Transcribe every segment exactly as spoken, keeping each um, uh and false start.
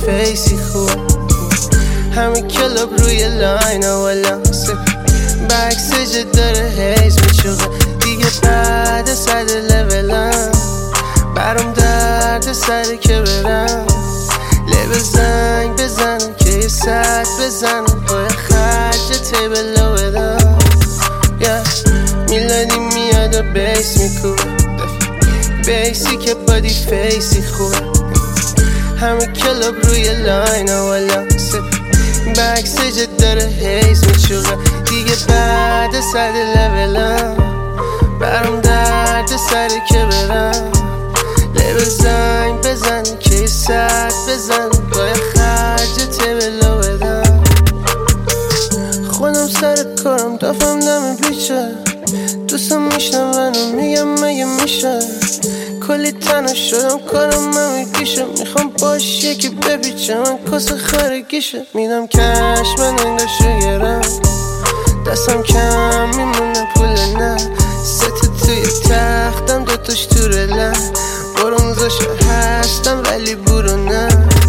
فیسی خوبه همه کلاب روی لاین والا بکس جد داره هیز میچوغه دیگه بعد صد لولم برام درد سره که برم لبه زنگ بزنم که یه ساعت بزنم باید خرج تیبلو بدم yeah. میلادی میاد و بیس میکوبه بیسی که بادی فیسی خوبه همه کلاب روی لاین والا بکس جد داره هیز میچوغه دیگه بعد صد لولم برام درد سره که برم لبه زنگ بزن که یه ساعت بزن باید خرج تیبلو بدم خودم سر کارم دفعم دم بیچه دوستم میشنم منو میگم مگه میشه کلی تنها شدم کارم من میکشه میخوام باش یکی بپیچه من کس خارگیشه میدم کش من انگاشو گرم دستم کم میمونه پول نه ست توی تختم دوتاش تو رلم برونزاش هستم ولی برو نه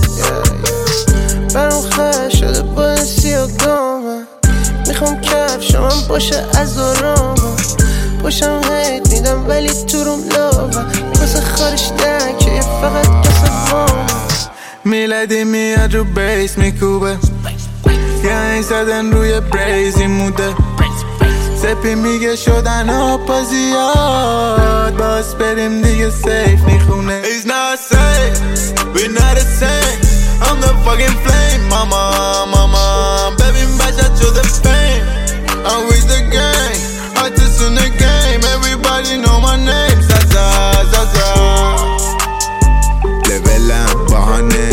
برام خواهد شده با سیاه گامم میخوام کفش من باشه از آرامم پاشم هیت میدم ولی تو روم لاغم واسه خارش دکه یه فقط کسه وام میلادی میاد رو بیس میکوبه یه این زدن روی بریزی موده سپی میگه شدن آپا زیاد باز بریم دیگه سیف میخونه It's not safe, we're not the same I'm the fucking flame, mama, mama ببین بچت شده fame I'm with the gang, artists in the game Everybody know my name Zaza, Zaza لولم بهانه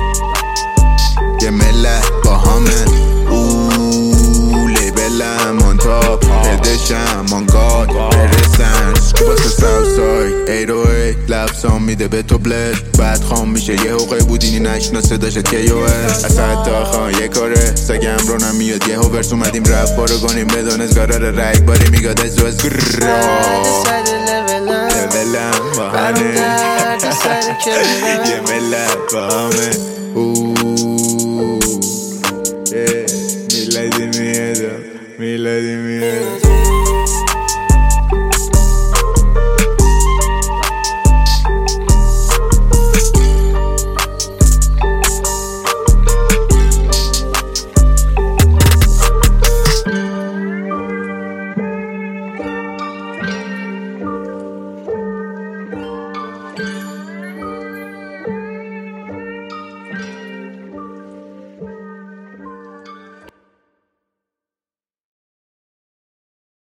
یه ملت با همه اوه لیبلم on top هدشم on God برسن واسه ساوسای هشت صفر هشت لبسام میده به تو بلد بعد خام میشه یه حقه بودینی نشناسه داشت که یو از حتی خان یه کاره سگم رو نمیاد یه هوورس اومدیم رفت بارو گانیم بدانست قرار رگ باری میگاد از وز لولم با همه یه ملت با همه